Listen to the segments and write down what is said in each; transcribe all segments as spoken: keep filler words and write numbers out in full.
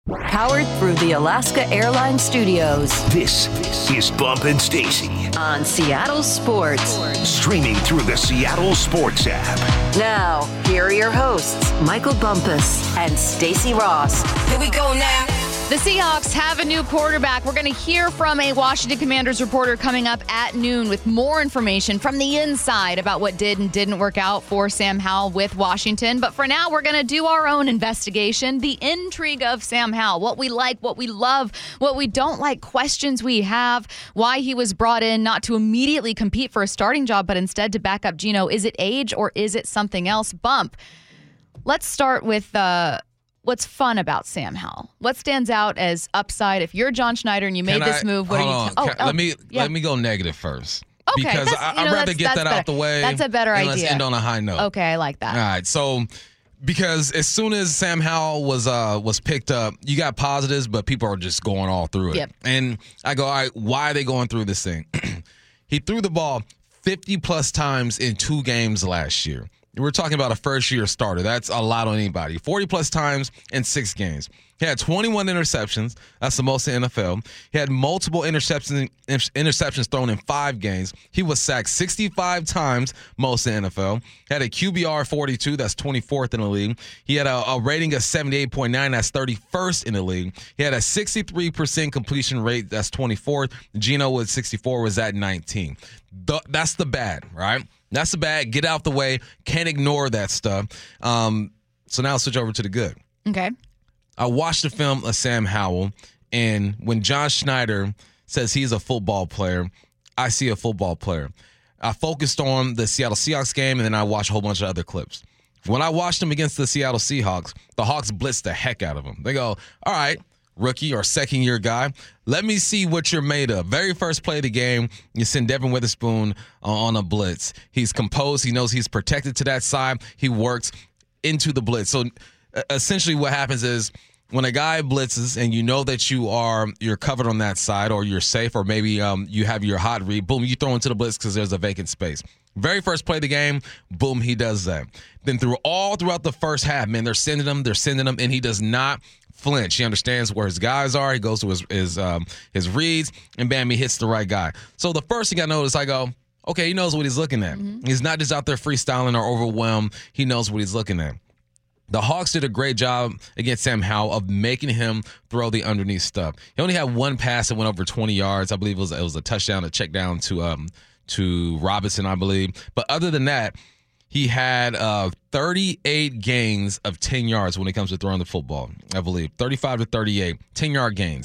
Powered through the Alaska Airlines Studios. This is Bump and Stacy on Seattle Sports. Streaming through the Seattle Sports app. Now, here are your hosts, Michael Bumpus and Stacy Ross. Here we go now. The Seahawks have a new quarterback. We're going to hear from a Washington Commanders reporter coming up at noon with more information from the inside about what did and didn't work out for Sam Howell with Washington. But for now, we're going to do our own investigation, the intrigue of Sam Howell, what we like, what we love, what we don't like, questions we have, why he was brought in not to immediately compete for a starting job, but instead to back up Geno. Is it age or is it something else? Bump. Let's start with uh, what's fun about Sam Howell. What stands out as upside? If you're John Schneider and you made Can this I, move, what hold are you? on. T- oh, Can, oh, let me yeah. let me go negative first. Okay, because that's, I, you I'd know, rather that's, get that's that better. out the way. That's a better and idea. Let's end on a high note. Okay, I like that. All right, so because as soon as Sam Howell was uh, was picked up, you got positives, but people are just going all through it. Yep. And I go, all right, why are they going through this thing? He threw the ball fifty plus times in two games last year. We're talking about a first-year starter. That's a lot on anybody. forty plus times in six games. He had twenty-one interceptions. That's the most in the N F L. He had multiple interceptions interceptions thrown in five games. He was sacked sixty-five times, most in the N F L. He had a Q B R forty-two. That's twenty-fourth in the league. He had a, a rating of seventy-eight point nine. That's thirty-first in the league. He had a sixty-three percent completion rate. That's twenty-fourth. Geno with sixty-four was at nineteen. The, that's the bad, right? That's the bad. Get out the way. Can't ignore that stuff. Um, so now I'll switch over to the good. Okay. I watched the film of Sam Howell, and when John Schneider says he's a football player, I see a football player. I focused on the Seattle Seahawks game, and then I watched a whole bunch of other clips. When I watched him against the Seattle Seahawks, the Hawks blitzed the heck out of him. They go, all right, rookie or second-year guy, let me see what you're made of. Very first play of the game, you send Devin Witherspoon on a blitz. He's composed. He knows he's protected to that side. He works into the blitz. So essentially what happens is when a guy blitzes and you know that you are you're covered on that side or you're safe or maybe um, you have your hot read, boom, you throw into the blitz because there's a vacant space. Very first play of the game, boom, he does that. Then through all throughout the first half, man, they're sending him, they're sending him, and he does not flinch. He understands where his guys are. He goes to his his um, his reads, and bam, he hits the right guy. So the first thing I notice, I go, okay, he knows what he's looking at. Mm-hmm. He's not just out there freestyling or overwhelmed. He knows what he's looking at. The Hawks did a great job against Sam Howell of making him throw the underneath stuff. He only had one pass that went over twenty yards. I believe it was it was a touchdown, a check down to um to Robinson, I believe. But other than that, he had uh, thirty-eight gains of ten yards when it comes to throwing the football, I believe. thirty-five to thirty-eight, ten-yard gains.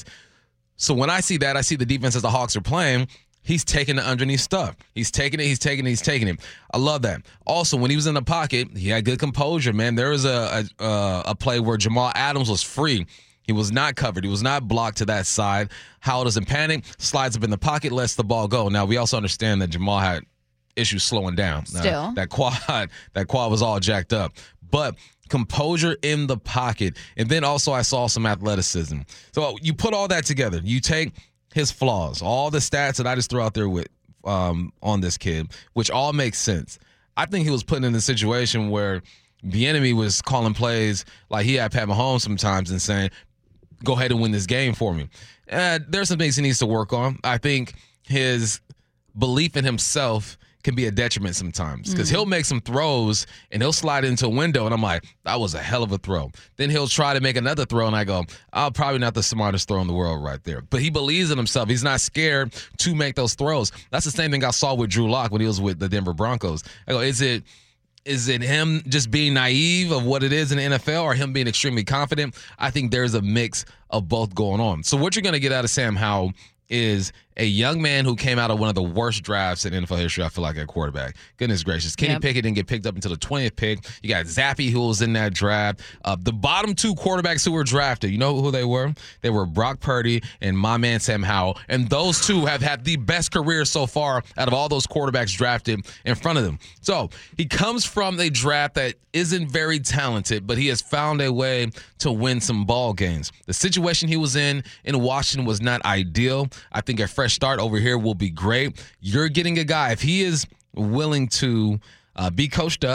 So when I see that, I see the defense as the Hawks are playing, he's taking the underneath stuff. He's taking it, he's taking it, he's taking it. I love that. Also, when he was in the pocket, he had good composure, man. There was a, a, a play where Jamal Adams was free. He was not covered. He was not blocked to that side. Howell doesn't panic, slides up in the pocket, lets the ball go. Now, we also understand that Jamal had issues slowing down. Still. Now, that quad, that quad was all jacked up. But composure in the pocket. And then also I saw some athleticism. So you put all that together. You take his flaws, all the stats that I just threw out there with um, on this kid, which all makes sense. I think he was put in a situation where the enemy was calling plays like he had Pat Mahomes sometimes and saying, go ahead and win this game for me. Uh, there's some things he needs to work on. I think his belief in himself can be a detriment sometimes because mm-hmm. he'll make some throws and he'll slide into a window and I'm like, that was a hell of a throw. Then he'll try to make another throw and I go, oh, probably not the smartest throw in the world right there. But he believes in himself. He's not scared to make those throws. That's the same thing I saw with Drew Lock when he was with the Denver Broncos. I go, is it is it him just being naive of what it is in the N F L or him being extremely confident? I think there's a mix of both going on. So what you're going to get out of Sam Howell is a young man who came out of one of the worst drafts in N F L history, I feel like, at quarterback. Goodness gracious. Kenny yep. Pickett didn't get picked up until the twentieth pick. You got Zappe, who was in that draft. Uh, the bottom two quarterbacks who were drafted, you know who they were? They were Brock Purdy and my man Sam Howell. And those two have had the best careers so far out of all those quarterbacks drafted in front of them. So he comes from a draft that isn't very talented, but he has found a way to win some ball games. The situation he was in in Washington was not ideal. I think a fresh start over here will be great. You're getting a guy, if he is willing to uh, be coached up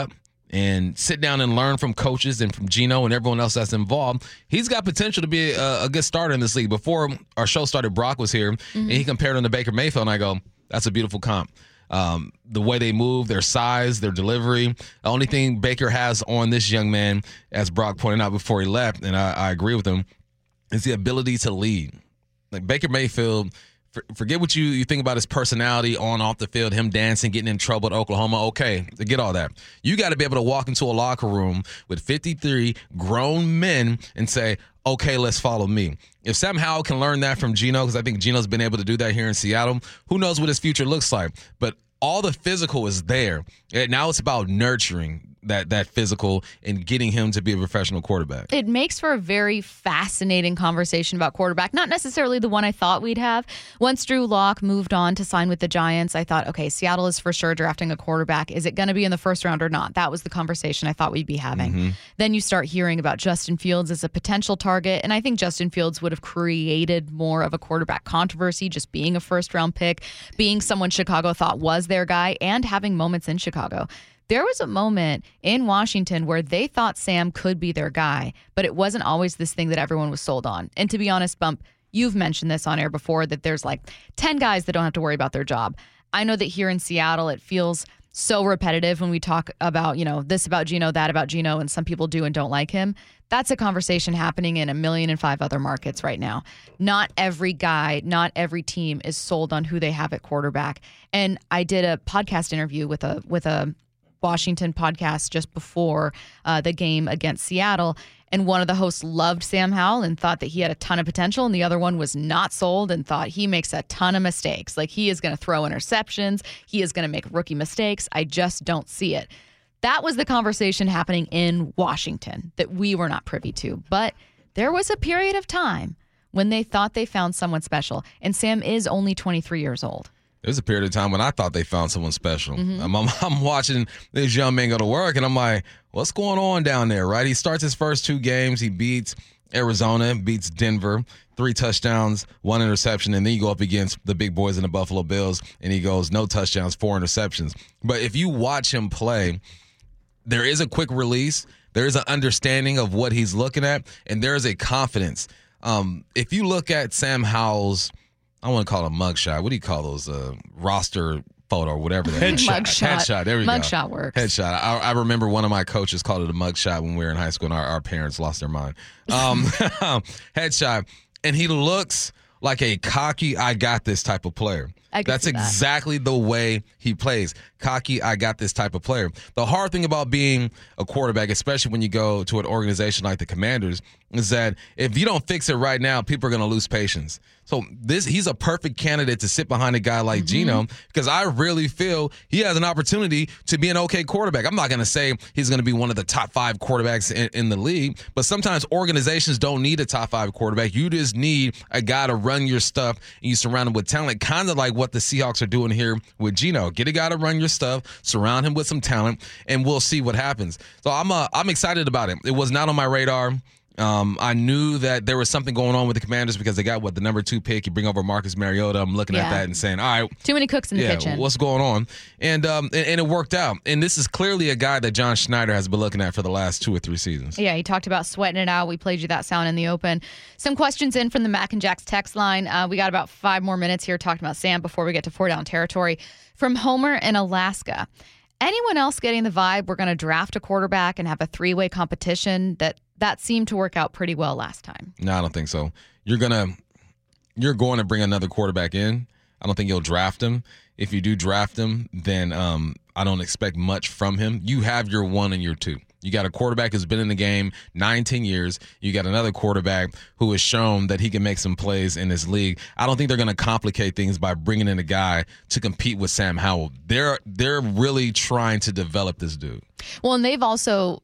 and sit down and learn from coaches and from Geno and everyone else that's involved, he's got potential to be a, a good starter in this league. Before our show started, Brock was here, mm-hmm. and he compared him to Baker Mayfield, and I go, that's a beautiful comp. Um, the way they move, their size, their delivery. The only thing Baker has on this young man, as Brock pointed out before he left, and I, I agree with him, is the ability to lead. Like Baker Mayfield, for, forget what you, you think about his personality on off the field, him dancing, getting in trouble at Oklahoma. Okay, get all that. You got to be able to walk into a locker room with fifty-three grown men and say, okay, let's follow me. If Sam Howell can learn that from Geno, because I think Geno's been able to do that here in Seattle, who knows what his future looks like. But all the physical is there. And now it's about nurturing that that physical and getting him to be a professional quarterback. It makes for a very fascinating conversation about quarterback. Not necessarily the one I thought we'd have. Once Drew Lock moved on to sign with the Giants, I thought, okay, Seattle is for sure drafting a quarterback. Is it going to be in the first round or not? That was the conversation I thought we'd be having. Mm-hmm. Then you start hearing about Justin Fields as a potential target, and I think Justin Fields would have created more of a quarterback controversy just being a first round pick, being someone Chicago thought was their guy, and having moments in Chicago. There was a moment in Washington where they thought Sam could be their guy, but it wasn't always this thing that everyone was sold on. And to be honest, Bump, you've mentioned this on air before, that there's like ten guys that don't have to worry about their job. I know that here in Seattle, it feels so repetitive when we talk about, you know, this about Geno, that about Geno, and some people do and don't like him. That's a conversation happening in a million and five other markets right now. Not every guy, not every team is sold on who they have at quarterback. And I did a podcast interview with a with a Washington podcast just before uh, the game against Seattle, and one of the hosts loved Sam Howell and thought that he had a ton of potential, and the other one was not sold and thought he makes a ton of mistakes. Like, he is going to throw interceptions, he is going to make rookie mistakes. I just don't see it. That was the conversation happening in Washington that we were not privy to. But there was a period of time when they thought they found someone special, and Sam is only twenty-three years old. There was a period of time when I thought they found someone special. Mm-hmm. I'm, I'm, I'm watching this young man go to work, and I'm like, what's going on down there, right? He starts his first two games. He beats Arizona, beats Denver, three touchdowns, one interception, and then you go up against the big boys in the Buffalo Bills, and he goes no touchdowns, four interceptions. But if you watch him play, there is a quick release. There is an understanding of what he's looking at, and there is a confidence. Um, if you look at Sam Howell's, I want to call it a mugshot. What do you call those? Uh, roster photo or whatever. Headshot. Mugshot. Headshot. There we mugshot go. Mugshot works. Headshot. I, I remember one of my coaches called it a mugshot when we were in high school, and our, our parents lost their mind. Um, headshot. And he looks like a cocky, I got this type of player. That's exactly that. the way he plays. Cocky, I got this type of player. The hard thing about being a quarterback, especially when you go to an organization like the Commanders, is that if you don't fix it right now, people are going to lose patience. So this he's a perfect candidate to sit behind a guy like mm-hmm. Geno, because I really feel he has an opportunity to be an okay quarterback. I'm not going to say he's going to be one of the top five quarterbacks in, in the league, but sometimes organizations don't need a top five quarterback. You just need a guy to run your stuff, and you surround him with talent, kind of like what the Seahawks are doing here with Geno. Get a guy to run your stuff, surround him with some talent, and we'll see what happens. So I'm uh, I'm excited about it. It was not on my radar. Um, I knew that there was something going on with the Commanders because they got, what, the number two pick. You bring over Marcus Mariota. I'm looking yeah. at that and saying, all right. Too many cooks in the yeah, kitchen. What's going on? And, um, and and it worked out. And this is clearly a guy that John Schneider has been looking at for the last two or three seasons. Yeah, he talked about sweating it out. We played you that sound in the open. Some questions in from the Mac and Jack's text line. Uh, we got about five more minutes here talking about Sam before we get to four down territory. From Homer in Alaska. Anyone else getting the vibe we're going to draft a quarterback and have a three-way competition? That that seemed to work out pretty well last time. No, I don't think so. You're gonna you're going to bring another quarterback in. I don't think you'll draft him. If you do draft him, then um, I don't expect much from him. You have your one and your two. You got a quarterback who's been in the game nine, ten years. You got another quarterback who has shown that he can make some plays in this league. I don't think they're going to complicate things by bringing in a guy to compete with Sam Howell. They're they're really trying to develop this dude. Well, and they've also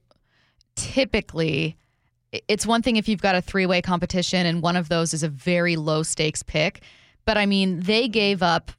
typically, it's one thing if you've got a three-way competition and one of those is a very low-stakes pick. But, I mean, they gave up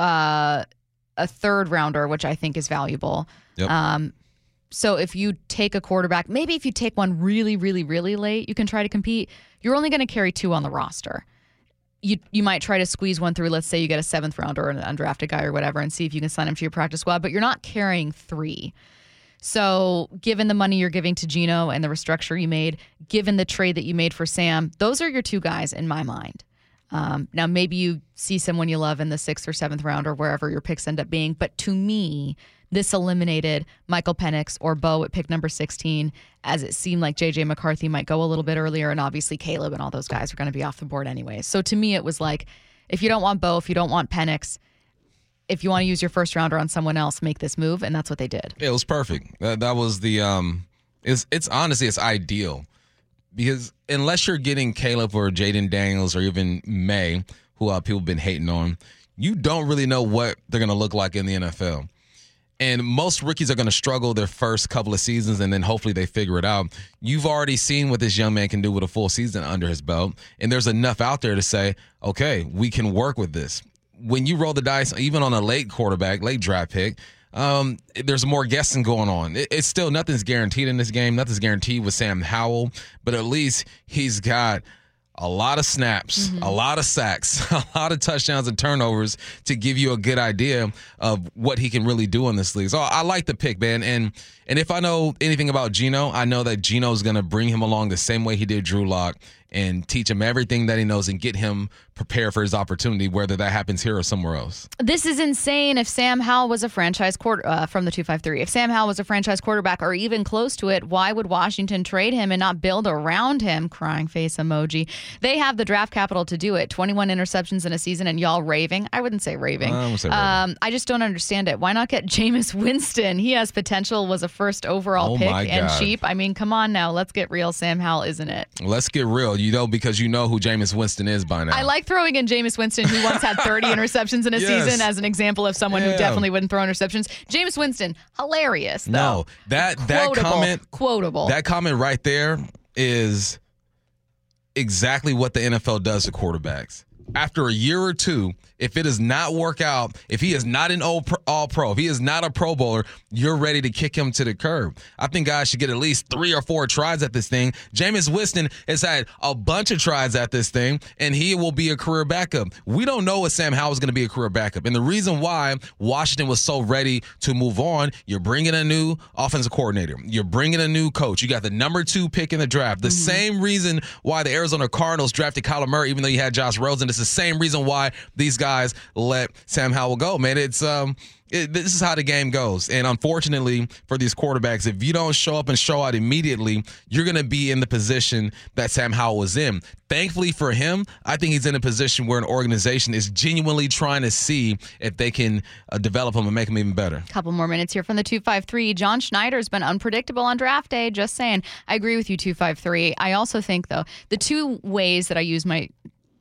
uh, a third rounder, which I think is valuable. Yep. Um So if you take a quarterback, maybe if you take one really, really, really late, you can try to compete. You're only going to carry two on the roster. You you might try to squeeze one through. Let's say you get a seventh rounder or an undrafted guy or whatever and see if you can sign him to your practice squad, but you're not carrying three. So given the money you're giving to Geno and the restructure you made, given the trade that you made for Sam, those are your two guys in my mind. Um, now, maybe you see someone you love in the sixth or seventh round or wherever your picks end up being. But to me, this eliminated Michael Penix or Bo at pick number sixteen, as it seemed like J J McCarthy might go a little bit earlier. And obviously Caleb and all those guys are going to be off the board anyway. So to me, it was like, if you don't want Bo, if you don't want Penix, if you want to use your first rounder on someone else, make this move. And that's what they did. Yeah, it was perfect. That, that was the, um, it's, it's honestly, it's ideal. Because unless you're getting Caleb or Jaden Daniels or even May, who uh, people have been hating on, you don't really know what they're going to look like in the N F L. And most rookies are going to struggle their first couple of seasons, and then hopefully they figure it out. You've already seen what this young man can do with a full season under his belt, and there's enough out there to say, okay, we can work with this. When you roll the dice, even on a late quarterback, late draft pick, Um, there's more guessing going on. It, it's still nothing's guaranteed in this game. Nothing's guaranteed with Sam Howell, but at least he's got a lot of snaps, mm-hmm. a lot of sacks, a lot of touchdowns and turnovers to give you a good idea of what he can really do in this league. So I like the pick, man. And and if I know anything about Geno, I know that Geno's going to bring him along the same way he did Drew Lock and teach him everything that he knows and get him prepared for his opportunity, whether that happens here or somewhere else. This is insane. If Sam Howell was a franchise quarter uh, from the two five three, if Sam Howell was a franchise quarterback or even close to it, why would Washington trade him and not build around him? Crying face emoji. They have the draft capital to do it. twenty-one interceptions in a season, and y'all raving. I wouldn't say raving. I, say raving. Um, I just don't understand it. Why not get Jameis Winston? He has potential, was a first overall oh pick my and God. cheap. I mean, come on now. Let's get real. Sam Howell, isn't it? Let's get real. You know, because you know who Jameis Winston is by now. I like throwing in Jameis Winston, who once had thirty interceptions in a Yes. season, as an example of someone Yeah. who definitely wouldn't throw interceptions. Jameis Winston, hilarious, though. No, that that Quotable. comment, Quotable. that comment right there is exactly what the N F L does to quarterbacks. After a year or two, if it does not work out, if he is not an all pro, if he is not a Pro Bowler, you're ready to kick him to the curb. I think guys should get at least three or four tries at this thing. Jameis Winston has had a bunch of tries at this thing, and he will be a career backup. We don't know if Sam Howell is going to be a career backup. And the reason why Washington was so ready to move on, you're bringing a new offensive coordinator. You're bringing a new coach. You got the number two pick in the draft. The mm-hmm. same reason why the Arizona Cardinals drafted Kyler Murray, even though you had Josh Rosen. It's the same reason why these guys let Sam Howell go, man. It's um, it, this is how the game goes. And unfortunately for these quarterbacks, if you don't show up and show out immediately, you're going to be in the position that Sam Howell was in. Thankfully for him, I think he's in a position where an organization is genuinely trying to see if they can uh, develop him and make him even better. Couple more minutes here from the two five three. John Schneider's been unpredictable on draft day. Just saying. I agree with you, two five three. I also think, though, the two ways that I use my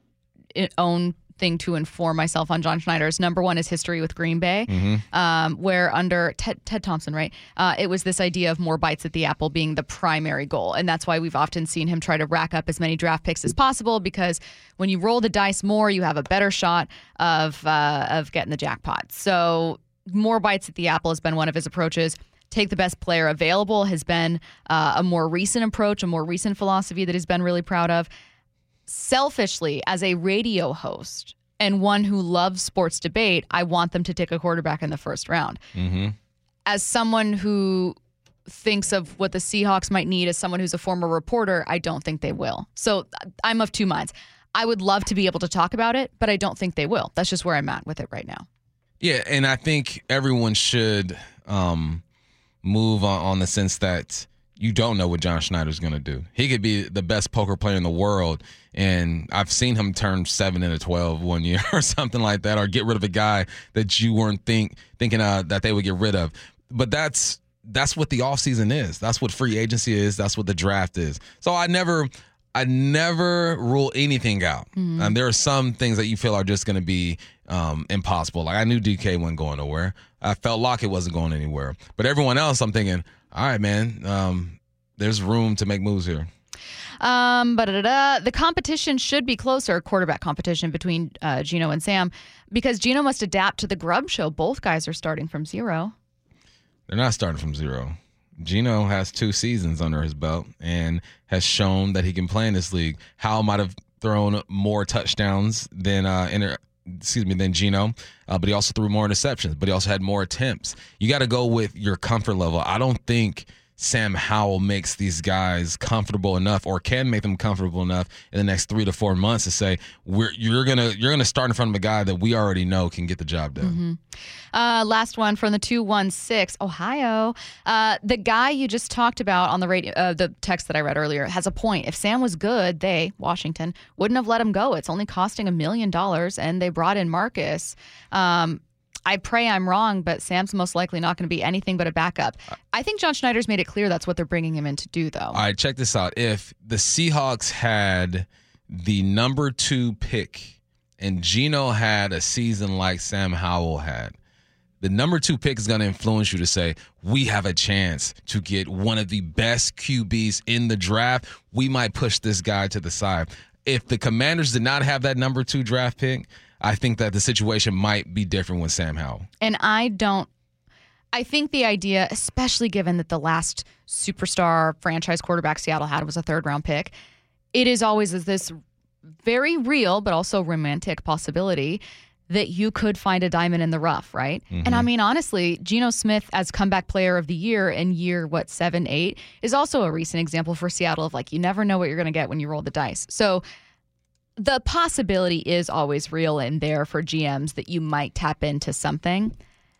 own thing to inform myself on John Schneider's. Number one is history with Green Bay, mm-hmm. um, where under Ted, Ted Thompson, right, uh, it was this idea of more bites at the apple being the primary goal. And that's why we've often seen him try to rack up as many draft picks as possible, because when you roll the dice more, you have a better shot of uh, of getting the jackpot. So more bites at the apple has been one of his approaches. Take the best player available has been uh, a more recent approach, a more recent philosophy that he's been really proud of. Selfishly, as a radio host and one who loves sports debate, I want them to take a quarterback in the first round. Mm-hmm. As someone who thinks of what the Seahawks might need, as someone who's a former reporter, I don't think they will. So I'm of two minds. I would love to be able to talk about it, but I don't think they will. That's just where I'm at with it right now. Yeah, and I think everyone should um, move on, on the sense that you don't know what John Schneider's going to do. He could be the best poker player in the world, and I've seen him turn seven into twelve one year or something like that, or get rid of a guy that you weren't think thinking uh, that they would get rid of. But that's that's what the offseason is. That's what free agency is. That's what the draft is. So I never I never rule anything out. Mm-hmm. Um, there are some things that you feel are just going to be um, impossible. Like I knew D K wasn't going nowhere. I felt Lockett wasn't going anywhere. But everyone else, I'm thinking, all right, man, um, there's room to make moves here. Um, but the competition should be closer, quarterback competition between uh, Geno and Sam, because Geno must adapt to the Grubb show. Both guys are starting from zero. They're not starting from zero. Geno has two seasons under his belt and has shown that he can play in this league. Howell might have thrown more touchdowns than uh, inter- excuse me, than Geno, uh, but he also threw more interceptions, but he also had more attempts. You got to go with your comfort level. I don't think Sam Howell makes these guys comfortable enough, or can make them comfortable enough in the next three to four months to say we're you're gonna you're gonna start in front of a guy that we already know can get the job done. Mm-hmm. Uh, last one from the two one six, Ohio. Uh, the guy you just talked about on the radio, uh, the text that I read earlier, has a point. If Sam was good, they, Washington, wouldn't have let him go. It's only costing a million dollars, and they brought in Marcus. Um, I pray I'm wrong, but Sam's most likely not going to be anything but a backup. I think John Schneider's made it clear that's what they're bringing him in to do, though. All right, check this out. If the Seahawks had the number two pick and Geno had a season like Sam Howell had, the number two pick is going to influence you to say, we have a chance to get one of the best Q Bs in the draft. We might push this guy to the side. If the Commanders did not have that number two draft pick, I think that the situation might be different with Sam Howell. And I don't, I think the idea, especially given that the last superstar franchise quarterback Seattle had was a third round pick, it is always this very real but also romantic possibility that you could find a diamond in the rough, right? Mm-hmm. And I mean, honestly, Geno Smith as comeback player of the year in year, what, seven, eight, is also a recent example for Seattle of like, you never know what you're going to get when you roll the dice. So the possibility is always real in there for G Ms that you might tap into something.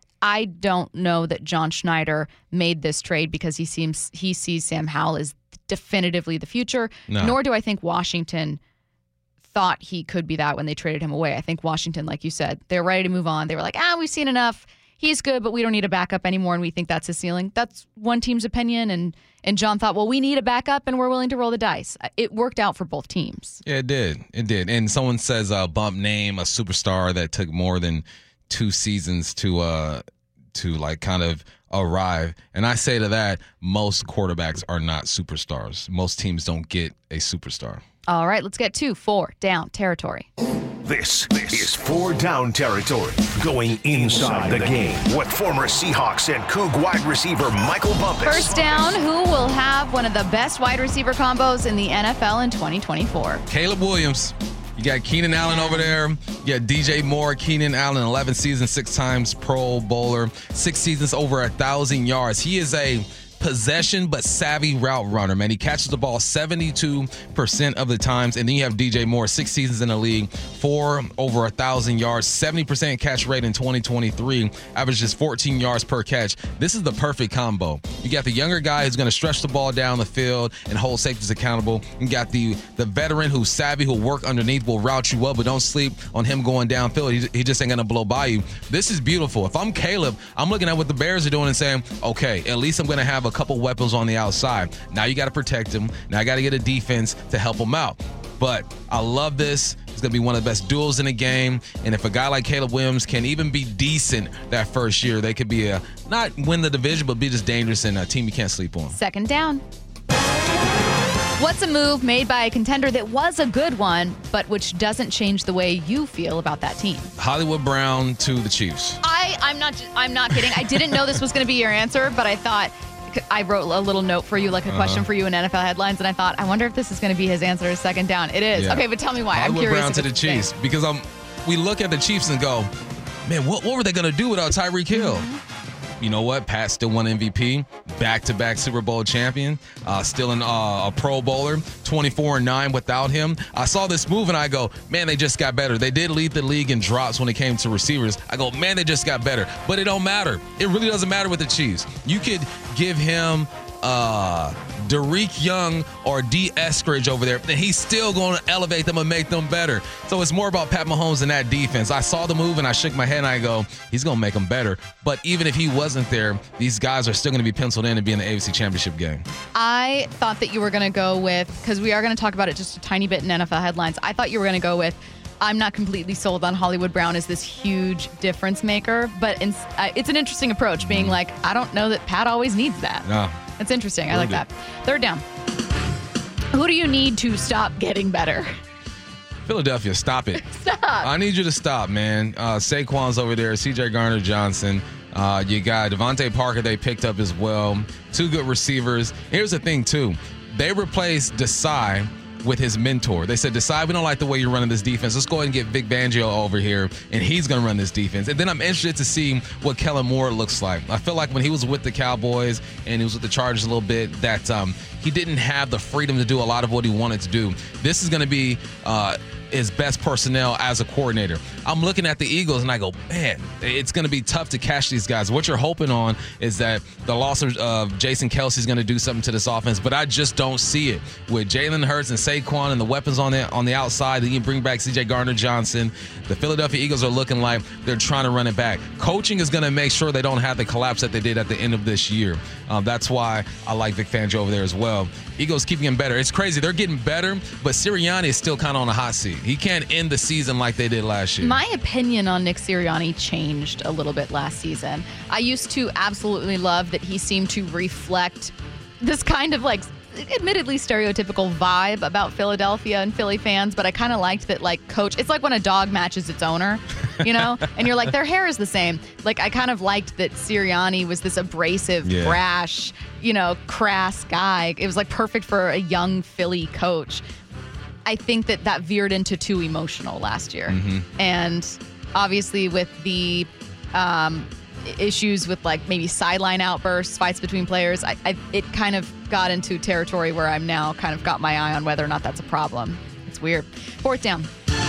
I don't know that John Schneider made this trade because he seems he sees Sam Howell as definitively the future, no. Nor do I think Washington thought he could be that when they traded him away. I think Washington, like you said, they're ready to move on. They were like, ah, we've seen enough. He's good, but we don't need a backup anymore, and we think that's his ceiling. That's one team's opinion, and and John thought, well, we need a backup, and we're willing to roll the dice. It worked out for both teams. Yeah, it did. It did. And someone says, uh, bump name a superstar that took more than two seasons to, uh, to like kind of arrive. And I say to that, most quarterbacks are not superstars. Most teams don't get a superstar. All right, let's get to four down territory. This, this is four down territory, going inside the game with former Seahawks and Coug wide receiver Michael Bumpus. First down, who will have one of the best wide receiver combos in the N F L in twenty twenty-four? Caleb Williams. You got Keenan Allen over there. You got D J Moore. Keenan Allen, eleven seasons, six times Pro Bowler, six seasons over a thousand yards. He is a possession but savvy route runner, man. He catches the ball seventy-two percent of the times. And then you have D J Moore, six seasons in the league, four over a thousand yards, seventy percent catch rate in twenty twenty-three, averages fourteen yards per catch. This is the perfect combo. You got the younger guy who's going to stretch the ball down the field and hold safeties accountable. You got the the veteran who's savvy, who'll work underneath, will route you up, but don't sleep on him going downfield. He, he just ain't going to blow by you. This is beautiful. If I'm Caleb, I'm looking at what the Bears are doing and saying, okay, at least I'm going to have a couple weapons on the outside. Now you got to protect him. Now I got to get a defense to help him out. But I love this. It's going to be one of the best duels in the game. And if a guy like Caleb Williams can even be decent that first year, they could be a not win the division, but be just dangerous and a team you can't sleep on. Second down. What's a move made by a contender that was a good one, but which doesn't change the way you feel about that team? Hollywood Brown to the Chiefs. I, I'm not I'm not kidding. I didn't know this was going to be your answer, but I thought I wrote a little note for you, like a uh-huh. question for you in N F L headlines, and I thought, I wonder if this is going to be his answer to second down. It is. Yeah. Okay, but tell me why. Hollywood I'm curious. Brown to the Chiefs, thing. because um, we look at the Chiefs and go, man, what, what were they going to do without Tyreek Hill? Mm-hmm. You know what? Pat still won M V P, back-to-back Super Bowl champion, uh, still an, uh, a Pro Bowler, twenty-four and nine without him. I saw this move and I go, man, they just got better. They did lead the league in drops when it came to receivers. I go, man, they just got better. But it don't matter. It really doesn't matter with the Chiefs. You could give him uh, Derek Young or D. Eskridge over there, and he's still going to elevate them and make them better. So it's more about Pat Mahomes and that defense. I saw the move and I shook my head and I go, he's going to make them better. But even if he wasn't there, these guys are still going to be penciled in and be in the A F C Championship game. I thought that you were going to go with, because we are going to talk about it just a tiny bit in N F L headlines, I thought you were going to go with, I'm not completely sold on Hollywood Brown as this huge difference maker, but in, uh, it's an interesting approach, being mm-hmm. like, I don't know that Pat always needs that. No. That's interesting. I like that. Third down. Who do you need to stop getting better? Philadelphia, stop it. Stop. I need you to stop, man. Uh, Saquon's over there. C J Gardner-Johnson. Uh, you got Devontae Parker they picked up as well. Two good receivers. Here's the thing, too. They replaced Desai with his mentor. They said, decide we don't like the way you're running this defense. Let's go ahead and get Vic Fangio over here, and he's going to run this defense. And then I'm interested to see what Kellen Moore looks like. I feel like when he was with the Cowboys and he was with the Chargers a little bit, that um, he didn't have the freedom to do a lot of what he wanted to do. This is going to be uh, his best personnel as a coordinator. I'm looking at the Eagles and I go, man, it's going to be tough to catch these guys. What you're hoping on is that the loss of uh, Jason Kelce is going to do something to this offense, but I just don't see it. With Jalen Hurts and Saquon and the weapons on the on the outside, then you bring back C J Gardner-Johnson. The Philadelphia Eagles are looking like they're trying to run it back. Coaching is going to make sure they don't have the collapse that they did at the end of this year. Um, that's why I like Vic Fangio over there as well. Eagles keeping him better. It's crazy. They're getting better, but Sirianni is still kind of on a hot seat. He can't end the season like they did last year. My opinion on Nick Sirianni changed a little bit last season. I used to absolutely love that he seemed to reflect this kind of like admittedly stereotypical vibe about Philadelphia and Philly fans, but I kind of liked that, like, coach, it's like when a dog matches its owner, you know, and you're like, their hair is the same. Like, I kind of liked that Sirianni was this abrasive, yeah. brash, you know, crass guy. It was like perfect for a young Philly coach. I think that that veered into too emotional last year. Mm-hmm. And obviously with the um, issues with like maybe sideline outbursts, fights between players, I, I, it kind of got into territory where I'm now kind of got my eye on whether or not that's a problem. It's weird. Fourth down.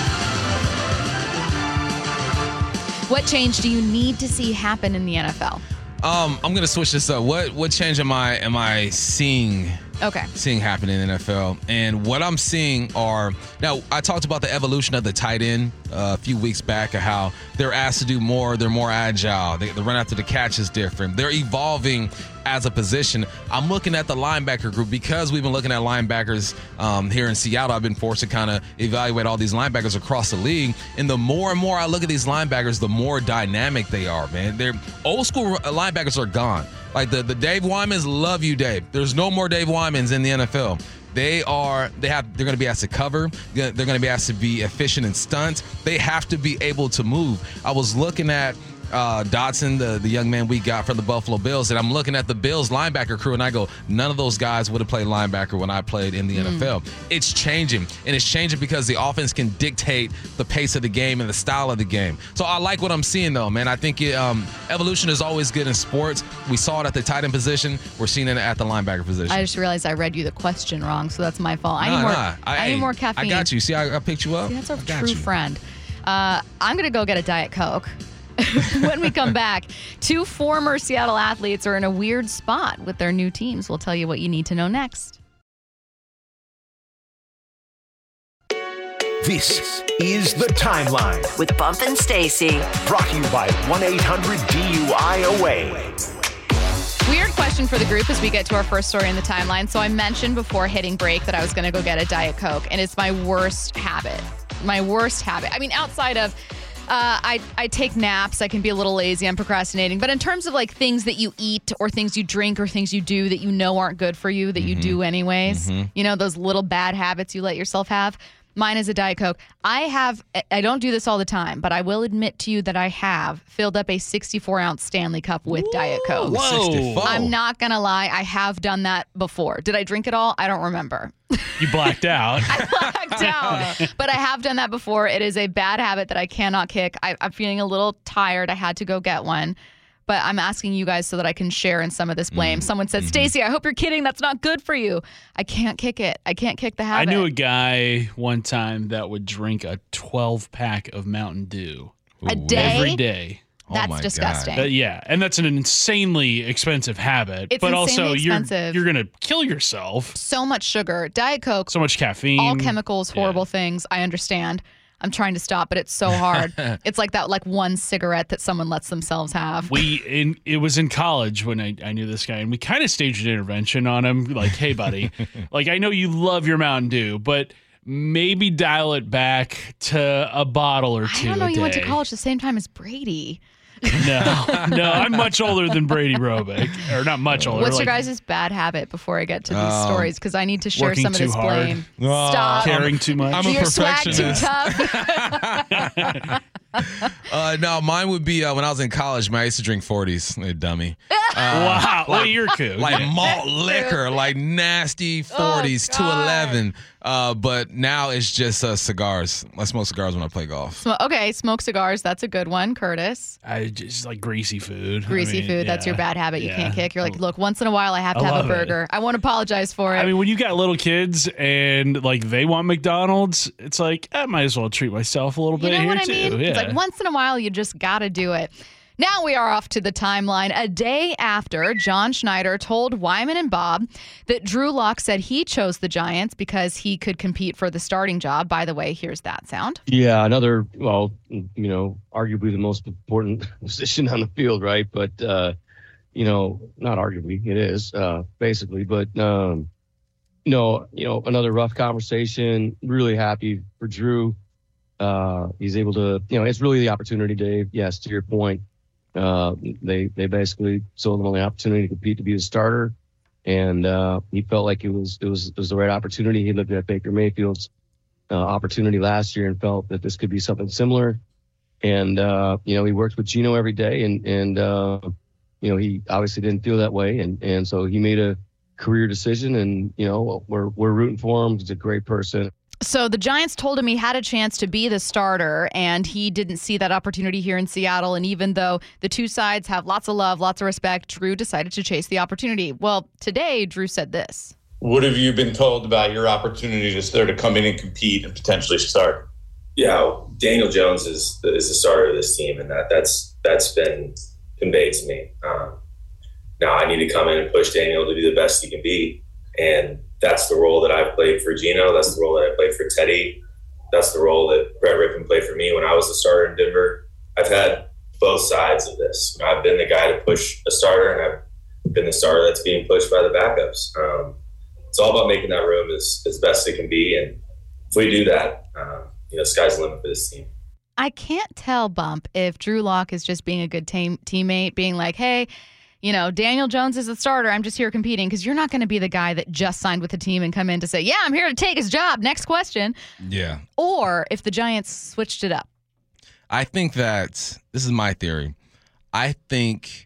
What change do you need to see happen in the N F L? Um, I'm gonna switch this up. What what change am I am I seeing? Okay. Seeing happen in the N F L. And what I'm seeing are, now I talked about the evolution of the tight end uh, a few weeks back, of how they're asked to do more, they're more agile, they, the run after the catch is different. They're evolving as a position. I'm looking at the linebacker group because we've been looking at linebackers um, here in Seattle. I've been forced to kind of evaluate all these linebackers across the league. And the more and more I look at these linebackers, the more dynamic they are, man. They're old school linebackers are gone. Like the, the Dave Wymans, love you, Dave. There's no more Dave Wymans in the N F L. They are, they have, they're going to be asked to cover. They're going to be asked to be efficient in stunts. They have to be able to move. I was looking at uh, Dotson, the, the young man we got from the Buffalo Bills, and I'm looking at the Bills linebacker crew, and I go, none of those guys would have played linebacker when I played in the mm. N F L. It's changing, and it's changing because the offense can dictate the pace of the game and the style of the game. So I like what I'm seeing, though, man. I think it, um, evolution is always good in sports. We saw it at the tight end position. We're seeing it at the linebacker position. I just realized I read you the question wrong, so that's my fault. I nah, need more. Nah. I, I need more caffeine. I got you. See, I, I picked you up. See, that's our true you. friend. Uh, I'm gonna go get a Diet Coke. When we come back, two former Seattle athletes are in a weird spot with their new teams. We'll tell you what you need to know next. This is The Timeline with Bump and Stacy. Brought to you by one eight hundred D U I O A. Weird question for the group as we get to our first story in the timeline. So I mentioned before hitting break that I was going to go get a Diet Coke, and it's my worst habit. My worst habit. I mean, outside of Uh, I, I take naps. I can be a little lazy. I'm procrastinating. But in terms of like things that you eat or things you drink or things you do that you know aren't good for you that mm-hmm. you do anyways, mm-hmm. you know, those little bad habits you let yourself have. Mine is a Diet Coke. I have, I don't do this all the time, but I will admit to you that I have filled up a sixty-four ounce Stanley Cup with Whoa, Diet Coke. Whoa. I'm not going to lie. I have done that before. Did I drink it all? I don't remember. You blacked out. I blacked out. But I have done that before. It is a bad habit that I cannot kick. I, I'm feeling a little tired. I had to go get one. But I'm asking you guys so that I can share in some of this blame. Mm-hmm. Someone said, Stacy, I hope you're kidding. That's not good for you. I can't kick it. I can't kick the habit. I knew a guy one time that would drink a twelve pack of Mountain Dew. A day? Every day. That's oh disgusting. Uh, yeah, and that's an insanely expensive habit. It's but also, expensive. you're you're going to kill yourself. So much sugar. Diet Coke. So much caffeine. All chemicals, horrible yeah. things. I understand. I'm trying to stop, but it's so hard. It's like that like one cigarette that someone lets themselves have. We in It was in college when I, I knew this guy, and we kind of staged an intervention on him. Like, hey, buddy, like I know you love your Mountain Dew, but maybe dial it back to a bottle or two I don't know. a You day. went to college the same time as Brady. No, no, I'm much older than Brady Robick, or not much older. What's like, your guys' bad habit before I get to these uh, stories? Because I need to share working some of too this hard. blame. Uh, Stop. Caring too much. I'm a Your swag too perfectionist. tough. uh, no, mine would be uh, when I was in college, man, I used to drink forties, you dummy. Uh, wow, like, well, you're cool. Like malt liquor, like nasty forties, oh, two eleven. Uh, but now it's just uh, cigars. I smoke cigars when I play golf. Sm- okay, smoke cigars. That's a good one, Curtis. I just like greasy food. Greasy I mean, food. That's yeah. your bad habit. You Yeah. can't kick. You're like, look, once in a while I have to I have a love it. burger. I won't apologize for it. I mean, when you got little kids and like they want McDonald's, it's like I might as well treat myself a little you bit know here what I too. mean? Yeah. It's like once in a while you just got to do it. Now we are off to the timeline. A day after John Schneider told Wyman and Bob that Drew Lock said he chose the Giants because he could compete for the starting job. By the way, here's that sound. Yeah, another, well, you know, arguably the most important position on the field, right? But, uh, you know, not arguably, it is, uh, basically. But, um, no, you know, another rough conversation. Really happy for Drew. Uh, he's able to, you know, it's really the opportunity, Dave. Yes, to your point. Uh, they they basically sold him on the opportunity to compete to be the starter, and uh, he felt like it was it was it was the right opportunity. He looked at Baker Mayfield's uh, opportunity last year and felt that this could be something similar. And uh, you know, he worked with Geno every day, and and uh, you know, he obviously didn't feel that way, and and so he made a career decision. And you know, we're we're rooting for him. He's a great person. So the Giants told him he had a chance to be the starter, and he didn't see that opportunity here in Seattle. And even though the two sides have lots of love, lots of respect, Drew decided to chase the opportunity. Well, today, Drew said this. What have you been told about your opportunity to start to come in and compete and potentially start? Yeah, Daniel Jones is is the starter of this team, and that that's that's been conveyed to me. Um, now I need to come in and push Daniel to be the best he can be, and that's the role that I've played for Geno. That's the role that I played for Teddy. That's the role that Brett Rippon played for me when I was the starter in Denver. I've had both sides of this. You know, I've been the guy to push a starter, and I've been the starter that's being pushed by the backups. Um, it's all about making that room as, as best it can be, and if we do that, um, you know, sky's the limit for this team. I can't tell, Bump, if Drew Lock is just being a good team teammate, being like, hey, you know, Daniel Jones is a starter. I'm just here competing, because you're not going to be the guy that just signed with the team and come in to say, yeah, I'm here to take his job. Next question. Yeah. Or if the Giants switched it up. I think that this is my theory. I think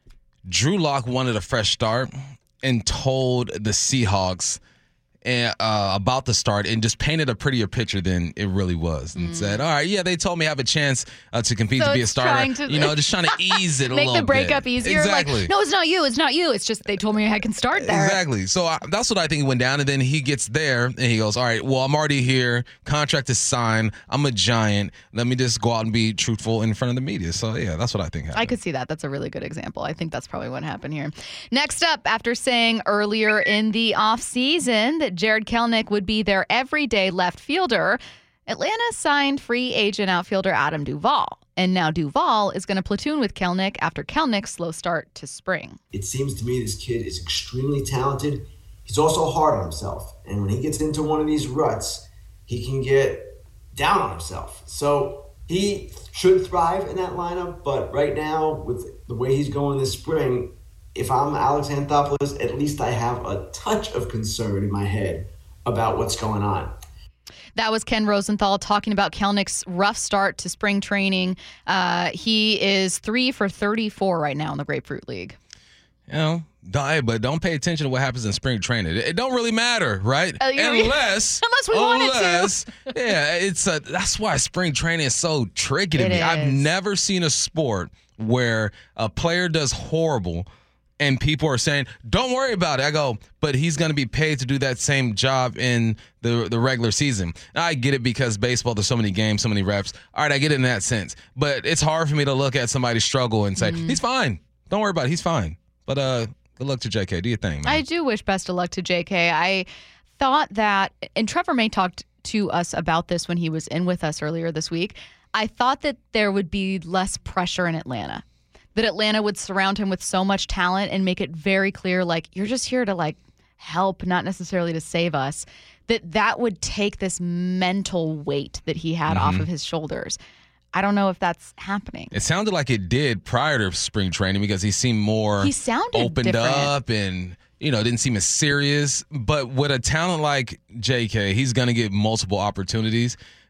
Drew Lock wanted a fresh start and told the Seahawks and, uh, about the start and just painted a prettier picture than it really was, and mm. said, all right, yeah, they told me I have a chance uh, to compete so to be a starter. To, you know, just trying to ease it a make little bit. Make the breakup easier. Exactly. Like, no, it's not you. It's not you. It's just they told me I can start there. Exactly. So I, that's what I think went down. And then he gets there and he goes, all right, well, I'm already here. Contract is signed. I'm a Giant. Let me just go out and be truthful in front of the media. So, yeah, that's what I think happened. I could see that. That's a really good example. I think that's probably what happened here. Next up, after saying earlier in the offseason that Jared Kelenic would be their everyday left fielder, Atlanta signed free agent outfielder Adam Duvall. And now Duvall is going to platoon with Kelenic after Kelnic's slow start to spring. It seems to me this kid is extremely talented. He's also hard on himself. And when he gets into one of these ruts, he can get down on himself. So he should thrive in that lineup. But right now, with the way he's going this spring, if I'm Alex Anthopoulos, at least I have a touch of concern in my head about what's going on. That was Ken Rosenthal talking about Kelnic's rough start to spring training. Uh, he is three for thirty-four right now in the Grapefruit League. You know, don't, but don't pay attention to what happens in spring training. It, it don't really matter, right? Uh, unless, unless we unless, wanted to. yeah, it's a, that's why spring training is so tricky to it me. Is. I've never seen a sport where a player does horrible and people are saying, don't worry about it. I go, but he's going to be paid to do that same job in the the regular season. Now, I get it because baseball, there's so many games, so many reps. All right, I get it in that sense. But it's hard for me to look at somebody struggle and say, mm-hmm. he's fine. Don't worry about it. He's fine. But uh, good luck to J K. Do your thing, man. I do wish best of luck to J K. I thought that, and Trevor May talked to us about this when he was in with us earlier this week. I thought that there would be less pressure in Atlanta. That Atlanta would surround him with so much talent and make it very clear, like, you're just here to, like, help, not necessarily to save us, that that would take this mental weight that he had mm-hmm. off of his shoulders. I don't know if that's happening. It sounded like it did prior to spring training because he seemed more he sounded opened different. up and, you know, didn't seem as serious. But with a talent like J K, he's going to get multiple opportunities.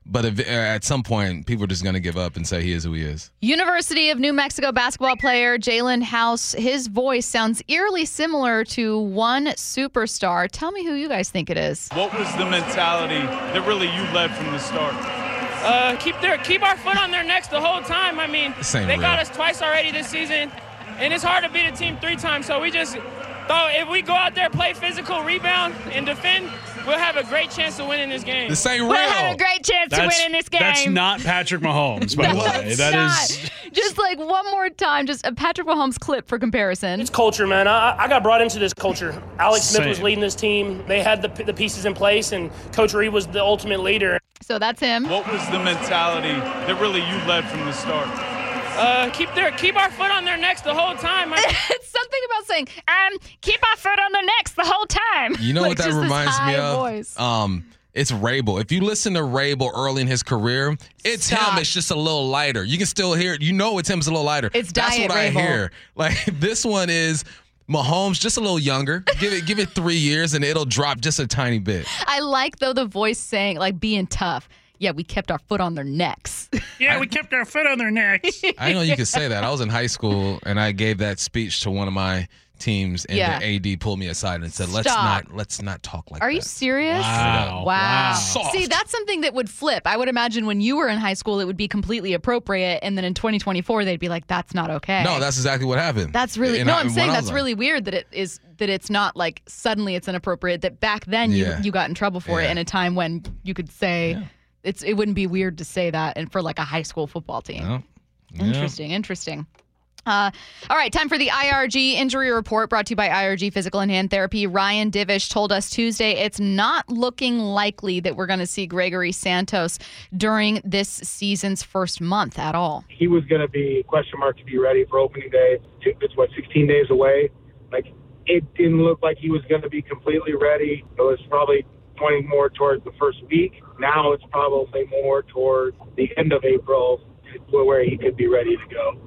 But if, uh, at some point, people are just going to give up and say he is who he is. University of New Mexico basketball player Jalen House. His voice sounds eerily similar to one superstar. Tell me who you guys think it is. What was the mentality that really you led from the start? Uh, keep their keep our foot on their necks the whole time. I mean, they real. got us twice already this season, and it's hard to beat a team three times. So we just thought if we go out there, play physical, rebound, and defend, we'll have a great chance of winning this game. This ain't real. We'll have a great chance That's, to win in this game. That's not Patrick Mahomes, by the way. That not. is Just like one more time, just a Patrick Mahomes clip for comparison. It's culture, man. I, I got brought into this culture. Alex Smith was Same. leading this team. They had the, the pieces in place, and Coach Reed was the ultimate leader. So that's him. What was the mentality that really you led from the start? Uh, keep their keep our foot on their necks the whole time. I- It's something about saying, um, keep our foot on their necks the whole time. You know Like, what that just this reminds me high of? voice. Um, it's Rabel. If you listen to Rabel early in his career, it's Stop. him. It's just a little lighter. You can still hear it. You know it's him. It's a little lighter. It's That's Diet what Rabel. I hear. Like this one is Mahomes, just a little younger. Give it, give it three years, and it'll drop just a tiny bit. I like, though, the voice saying, like, being tough. Yeah, we kept our foot on their necks. yeah, we kept our foot on their necks. I didn't know you could say that. I was in high school, and I gave that speech to one of my teams, and Yeah. the A D pulled me aside and said, "Let's Stop. not, let's not talk like Are that." you serious? Wow. Wow. Wow. Soft. See, that's something that would flip. I would imagine when you were in high school, it would be completely appropriate. And then in twenty twenty-four, they'd be like, that's not okay. No, that's exactly what happened. That's really, And no, I- I'm when saying I was that's like- really weird that it is, that it's not like suddenly it's inappropriate, that back then you, Yeah. you got in trouble for it Yeah. in a time when you could say, it's it wouldn't be weird to say that and for like a high school football team. Well, yeah. Interesting, interesting. Uh, all right, time for the I R G injury report brought to you by I R G Physical and Hand Therapy. Ryan Divish told us Tuesday it's not looking likely that we're going to see Gregory Santos during this season's first month at all. He was going to be question mark to be ready for opening day. It's what, sixteen days away. Like it didn't look like he was going to be completely ready. It was probably pointing more towards the first week. Now it's probably more toward the end of April where he could be ready to go.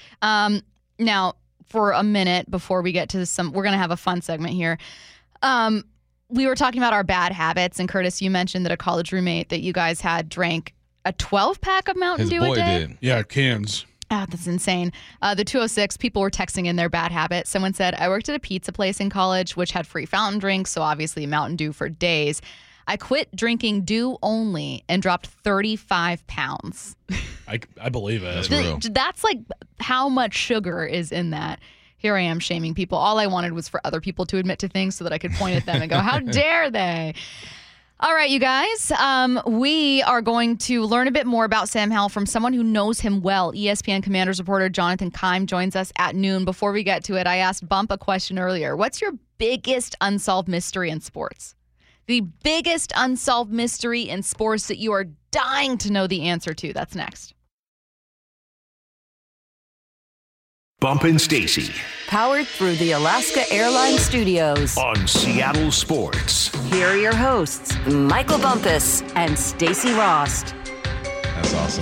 Um, now, for a minute before we get to some, we're going to have a fun segment here. Um, we were talking about our bad habits, and Curtis, you mentioned that a college roommate that you guys had drank a twelve pack of Mountain His Dew boy a day. did. Yeah, cans. Ah, that's insane. Uh, the two oh six, people were texting in their bad habits. Someone said, I worked at a pizza place in college, which had free fountain drinks, so obviously Mountain Dew for days. I quit drinking Dew only and dropped thirty-five pounds. I, I believe it. That's The- real. That's like how much sugar is in that. Here I am shaming people. All I wanted was for other people to admit to things so that I could point at them and go, how dare they? All right, you guys, um, we are going to learn a bit more about Sam Howell from someone who knows him well. E S P N Commanders reporter Jonathan Keim joins us at noon. Before we get to it, I asked Bump a question earlier. What's your biggest unsolved mystery in sports? The biggest unsolved mystery in sports that you are dying to know the answer to. That's next. Bump and Stacy Powered through the Alaska Airlines Studios. on Seattle Sports. Here are your hosts, Michael Bumpus and Stacy Rost. That's awesome.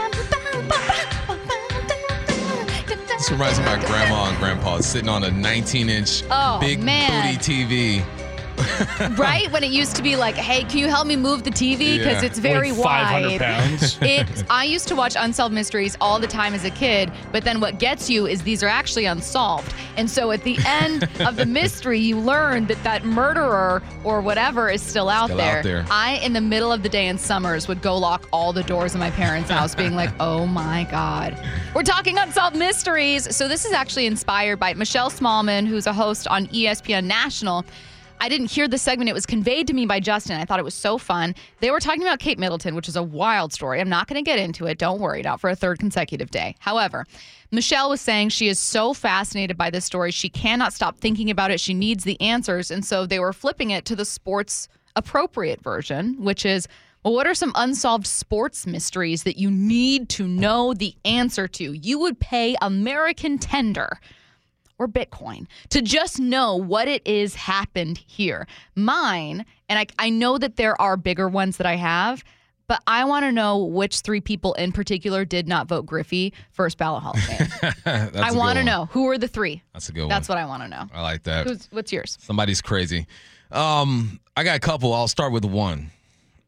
This reminds me of my grandma and grandpa sitting on a nineteen inch Oh, big man. booty T V. Right? When it used to be like, hey, can you help me move the T V? Because Yeah. it's very Like five hundred wide. pounds. It, I used to watch Unsolved Mysteries all the time as a kid, but then what gets you is these are actually unsolved. And so at the end of the mystery, you learn that that murderer or whatever is still out, Still there. out there. I, in the middle of the day in summers, would go lock all the doors in my parents' house, being like, oh my God. We're talking Unsolved Mysteries. So this is actually inspired by Michelle Smallman, who's a host on E S P N National. I didn't hear the segment. It was conveyed to me by Justin. I thought it was so fun. They were talking about Kate Middleton, which is a wild story. I'm not going to get into it. Don't worry, not for a third consecutive day. However, Michelle was saying she is so fascinated by this story. She cannot stop thinking about it. She needs the answers. And so they were flipping it to the sports appropriate version, which is, well, what are some unsolved sports mysteries that you need to know the answer to? You would pay American tender or Bitcoin to just know what it is happened here. Mine, and I, I know that there are bigger ones that I have, but I want to know which three people in particular did not vote Griffey first ballot Hall of Fame. That's I a good want to one. know who are the three. That's a good one. That's what I want to know. I like that. Who's, what's yours? Somebody's crazy. Um, I got a couple. I'll start with one.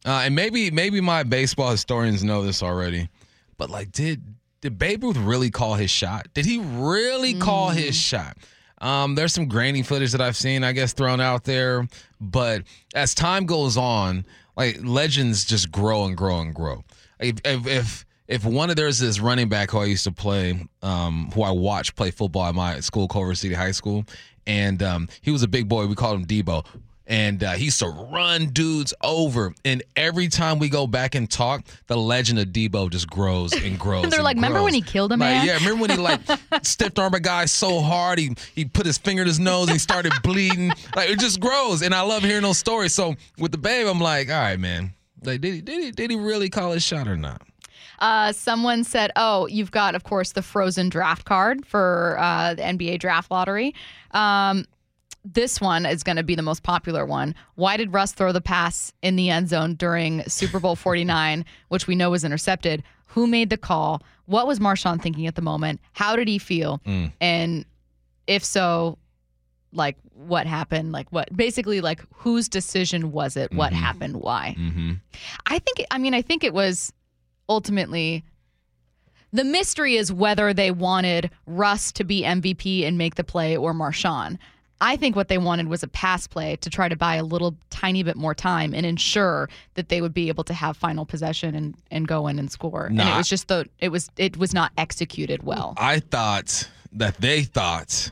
Uh, and maybe maybe my baseball historians know this already, but like, did did Babe Ruth really call his shot? Did he really mm. call his shot? Um, there's some grainy footage that I've seen, I guess, thrown out there. But as time goes on, like legends just grow and grow and grow. If if if, if one of theirs is running back who I used to play, um, who I watched play football at my school, Culver City High School, and um, he was a big boy. We called him Debo. And uh, he used to run dudes over. And every time we go back and talk, the legend of Debo just grows and grows. They're and like, grows. remember when he killed a man? Like, yeah, remember when he like stiff armed a guy so hard he he put his finger in his nose and he started bleeding. Like it just grows, and I love hearing those stories. So with the Babe, I'm like, all right, man. Like, did he did he did he really call his shot or not? Uh, someone said, oh, you've got, of course, the frozen draft card for uh, the N B A draft lottery. Um, This one is going to be the most popular one. Why did Russ throw the pass in the end zone during Super Bowl forty-nine, which we know was intercepted? Who made the call? What was Marshawn thinking at the moment? How did he feel? Mm. And if so, like, what happened? Like, what? Basically, like, whose decision was it? Mm-hmm. What happened? Why? Mm-hmm. I think, I mean, I think it was ultimately... The mystery is whether they wanted Russ to be M V P and make the play or Marshawn. I think what they wanted was a pass play to try to buy a little tiny bit more time and ensure that they would be able to have final possession and, and go in and score. Nah, and it was just the it was it was not executed well. I thought that they thought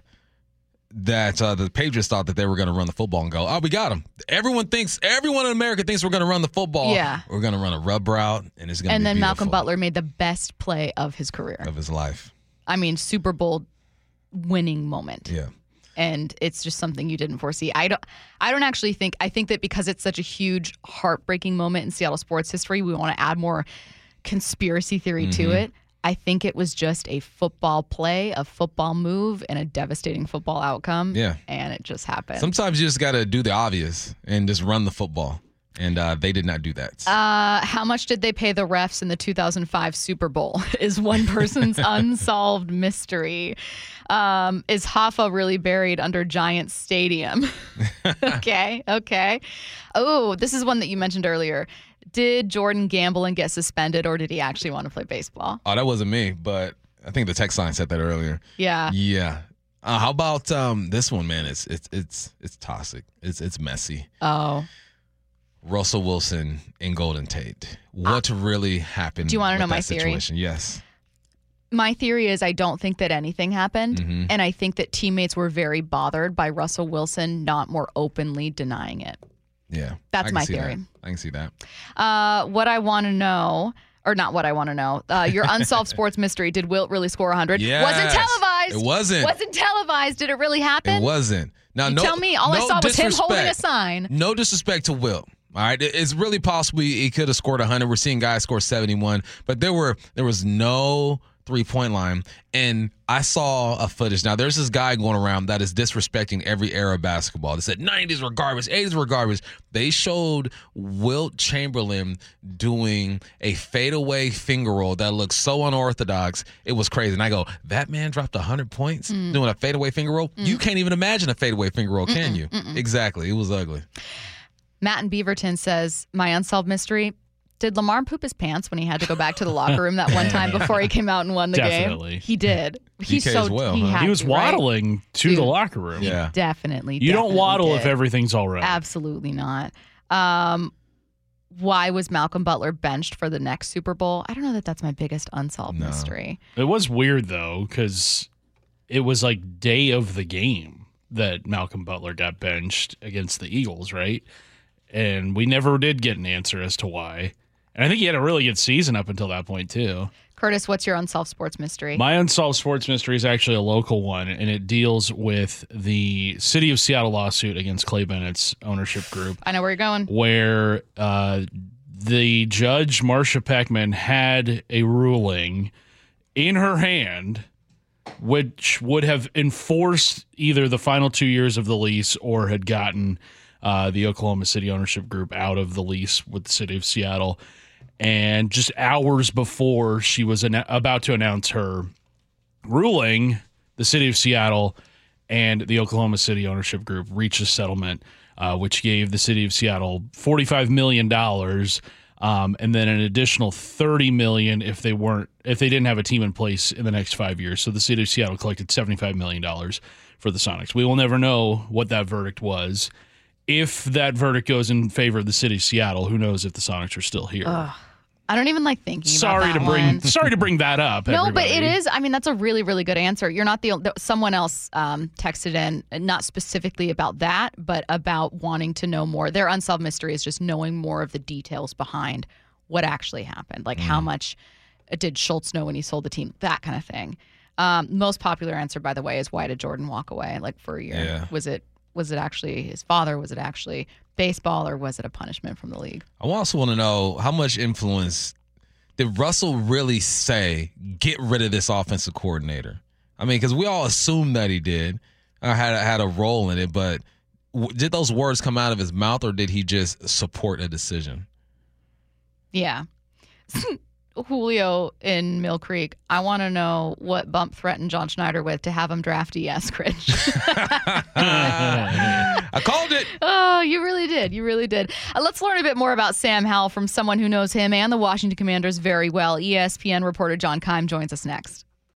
that uh, the Patriots thought that they were going to run the football and go, oh, we got him. Everyone thinks, everyone in America thinks we're going to run the football. Yeah. We're going to run a rub route, and it's going to be And then beautiful. Malcolm Butler made the best play of his career. Of his life. I mean, Super Bowl winning moment. Yeah. And it's just something you didn't foresee. I don't I don't actually think, I think that because it's such a huge, heartbreaking moment in Seattle sports history, we want to add more conspiracy theory mm-hmm. to it. I think it was just a football play, a football move, and a devastating football outcome. Yeah. And it just happened. Sometimes you just got to do the obvious and just run the football. And uh, they did not do that. Uh, how much did they pay the refs in the two thousand five Super Bowl is one person's unsolved mystery. Um, is Hoffa really buried under Giants Stadium? okay, okay. Oh, this is one that you mentioned earlier. Did Jordan gamble and get suspended, or did he actually want to play baseball? Oh, that wasn't me, but I think the text line said that earlier. Yeah. Yeah. Uh, how about um, this one, man? It's it's it's it's toxic. It's it's messy. Oh. Russell Wilson and Golden Tate. What uh, really happened? Do you want to know my situation? theory? Yes. My theory is I don't think that anything happened, mm-hmm. and I think that teammates were very bothered by Russell Wilson not more openly denying it. Yeah. That's my theory. That. I can see that. Uh, what I want to know, or not what I want to know, uh, your unsolved sports mystery, did Wilt really score one hundred? Yes. Wasn't televised. It wasn't. Wasn't televised. Did it really happen? It wasn't. Now, you no, tell me. All no I saw was him holding a disrespect. sign. No disrespect to Wilt. All right, it's really possible he could have scored one hundred. We're seeing guys score seventy-one, but there were there was no three-point line, and I saw a footage. Now, there's this guy going around that is disrespecting every era of basketball. They said nineties were garbage, eighties were garbage. They showed Wilt Chamberlain doing a fadeaway finger roll that looked so unorthodox. It was crazy. And I go, that man dropped one hundred points mm. doing a fadeaway finger roll? Mm. You can't even imagine a fadeaway finger roll, can mm-mm, you? Mm-mm. Exactly. It was ugly. Matt in Beaverton says, my unsolved mystery, did Lamar poop his pants when he had to go back to the locker room that one time before he came out and won the definitely. game? He did. He's D K so as well, he, huh? had he was to, waddling right? to Dude, the locker room. Yeah. Definitely. You definitely don't waddle did. if everything's all right. Absolutely not. Um, why was Malcolm Butler benched for the next Super Bowl? I don't know that that's my biggest unsolved No. mystery. It was weird, though, because it was like day of the game that Malcolm Butler got benched against the Eagles, right? And we never did get an answer as to why. And I think he had a really good season up until that point, too. Curtis, what's your unsolved sports mystery? My unsolved sports mystery is actually a local one, and it deals with the City of Seattle lawsuit against Clay Bennett's ownership group. I know where you're going. Where uh, the judge, Marsha Peckman, had a ruling in her hand which would have enforced either the final two years of the lease or had gotten uh, the Oklahoma City ownership group out of the lease with the City of Seattle. And just hours before she was an- about to announce her ruling, the City of Seattle and the Oklahoma City ownership group reached a settlement uh, which gave the city of Seattle forty-five million dollars, um, and then an additional thirty million dollars if they weren't if they didn't have a team in place in the next five years. So the city of Seattle collected seventy-five million dollars for the Sonics. We will never know what that verdict was. If that verdict goes in favor of the city of Seattle, who knows if the Sonics are still here? Ugh. I don't even like thinking sorry about that to bring one. sorry to bring that up. No, everybody. but it is. I mean, that's a really, really good answer. You're not the only. Someone else um, texted in, not specifically about that, but about wanting to know more. Their unsolved mystery is just knowing more of the details behind what actually happened. Like mm. how much did Schultz know when he sold the team? That kind of thing. Um, most popular answer, by the way, is why did Jordan walk away? Like for a year, yeah. was it was it actually his father? Was it actually baseball, or was it a punishment from the league? I also want to know how much influence did Russell really say, get rid of this offensive coordinator? I mean, because we all assumed that he did, uh, had, had a role in it, but w- did those words come out of his mouth, or did he just support a decision? Yeah. Julio in Mill Creek, I want to know what Bump threatened John Schneider with to have him draft E. Eskridge. I called it. Oh, you really did. You really did. Uh, let's learn a bit more about Sam Howell from someone who knows him and the Washington Commanders very well. E S P N reporter John Keim joins us next.